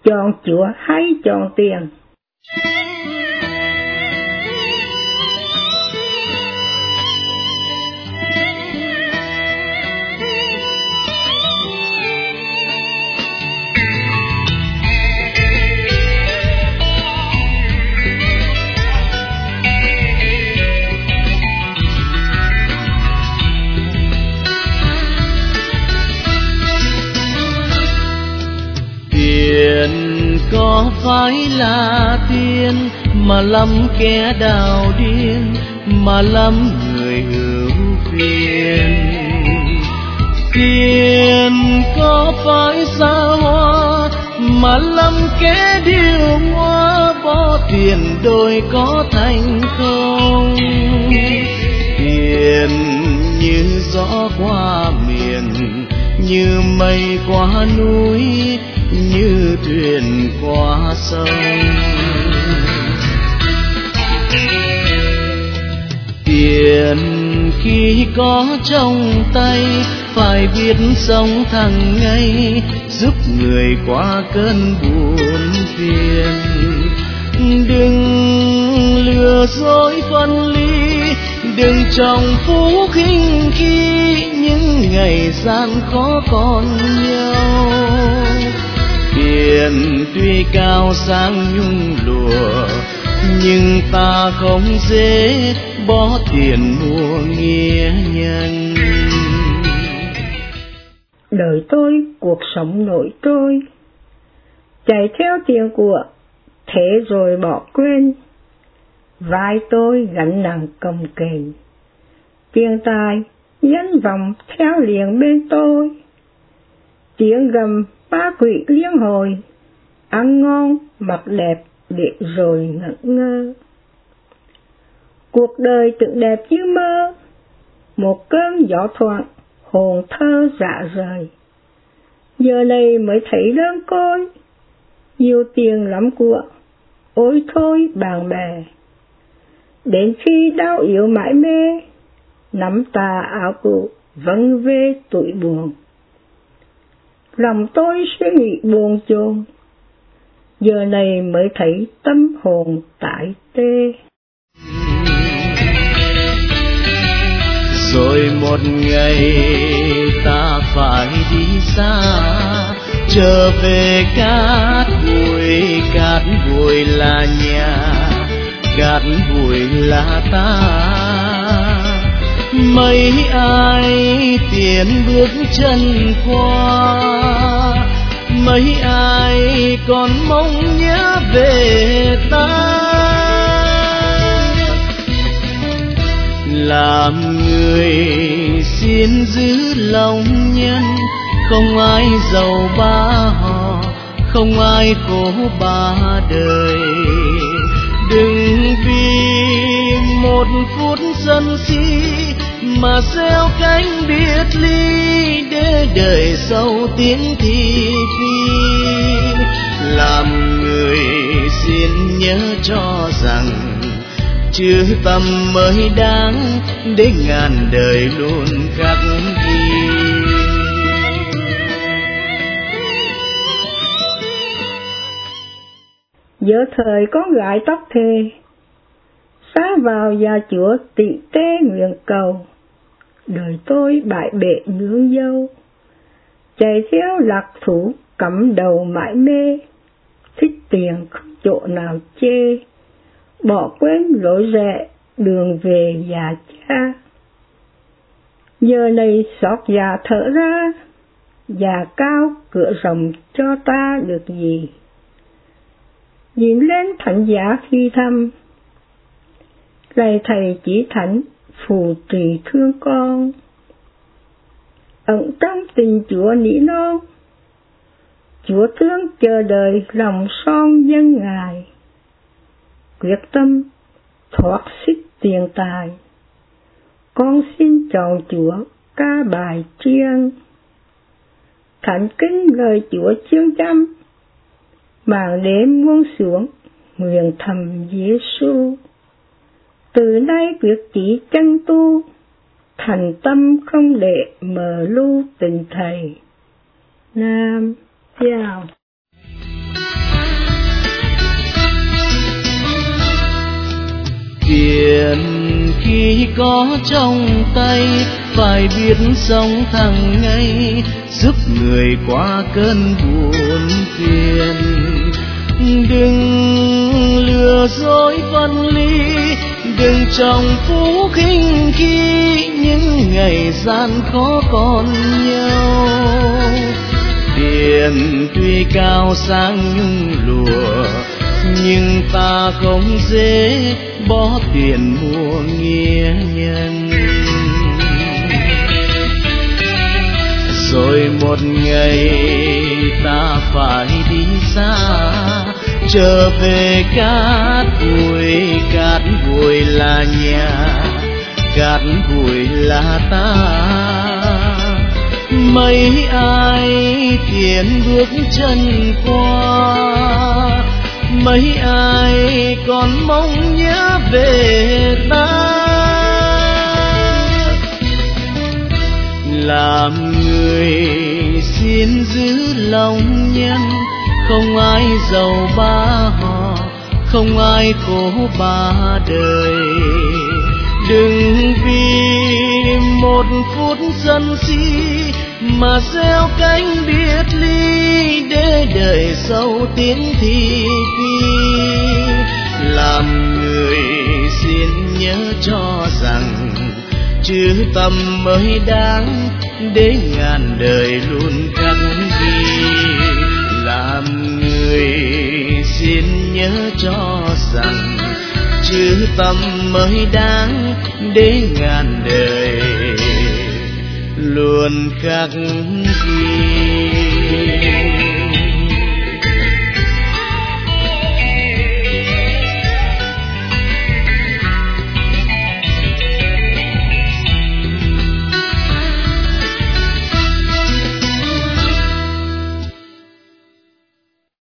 chọn Chúa hay chọn tiền. Tiền có phải là tiền mà lắm kẻ đào điên, mà lắm người ưu phiền? Tiền có phải xa hoa mà lắm kẻ điêu hoa, bỏ tiền đôi có thành không? Tiền như gió qua miền, như mây qua núi, như thuyền qua sông. Tiền khi có trong tay phải biết sống thẳng ngay, giúp người qua cơn buồn phiền. Đừng lừa dối phân ly, đừng trọng phú khinh khi những ngày gian khó còn nhau. Tiền tuy cao sang nhung lụa, nhưng ta không dễ bỏ tiền mua nghĩa nhân. Đời tôi, cuộc sống nổi trôi, chạy theo tiền của, thế rồi bỏ quên. Vai tôi gánh nặng cồng kềnh, tiền tài nhân vọng theo liền bên tôi. Tiếng gầm ba quỷ liên hồi, ăn ngon mặc đẹp để rồi ngẩn ngơ. Cuộc đời tưởng đẹp như mơ, một cơn gió thoảng hồn thơ rã rời. Giờ này mới thấy đơn côi, nhiều tiền lắm của, ôi thôi bạn bè. Đến khi đau yếu mãi mê, nắm tà áo cũ vâng về tuổi buồn. Lòng tôi suy nghĩ buồn chồn, giờ này mới thấy tâm hồn tại tê. Rồi một ngày ta phải đi xa, trở về cát bụi là nhà, cát bụi là ta. Mấy ai tiến bước chân qua, mấy ai còn mong nhớ về ta. Làm người xin giữ lòng nhân, không ai giàu ba họ, không ai khổ ba đời. Đừng vì một phút sân si mà gieo cánh biệt ly, để đời sau tiếng thị phi. Làm người xin nhớ cho rằng chữ tâm mới đáng, để ngàn đời luôn khắc ghi. Giữa thời con gái tóc thề, xa vào nhà Chúa tị tê nguyện cầu. Đời tôi bại bệ nương dâu, chạy theo lạc thú cắm đầu mãi mê. Thích tiền không chỗ nào chê, bỏ quên lối rẽ đường về già cha. Giờ này xót già thở ra, già cao cửa rộng cho ta được gì. Nhìn lên thánh giá khi thăm, lạy thầy chỉ thánh phù trì thương con. Ẩn trong tình Chúa nỉ non, Chúa thương chờ đợi lòng son dân Ngài. Quyết tâm thoát xích tiền tài, con xin chọn Chúa ca bài chiêng. Thánh kinh lời Chúa chương trăm, màn đêm buông xuống nguyện thầm Giêsu. Từ nay quyết chỉ chân tu, thành tâm không để mờ lu tình thầy. Nam chào. khi có trong tay, phải biết sống thẳng ngay, giúp người qua cơn buồn phiền. Đừng lừa dối phân ly, đừng trọng phú khinh khi những ngày gian khó còn nhau. Tiền tuy cao sang nhung lụa, nhưng ta không dễ bỏ tiền mua nghĩa nhân. Rồi một ngày ta phải đi xa, trở về cát bụi là nhà, cát bụi là ta. Mấy ai tiễn bước chân qua, mấy ai còn mong nhớ về ta. Làm người xin giữ lòng nhân, không ai giàu ba họ, không ai khổ ba đời. Đừng vì một phút sân si mà gieo cánh biệt ly, để đời sau tiếng thị phi. Làm người xin nhớ cho rằng chữ tâm mới đáng, để ngàn đời luôn khắc ghi. Làm người xin nhớ cho rằng chữ tâm mới đáng, để ngàn đời luôn khắc ghi.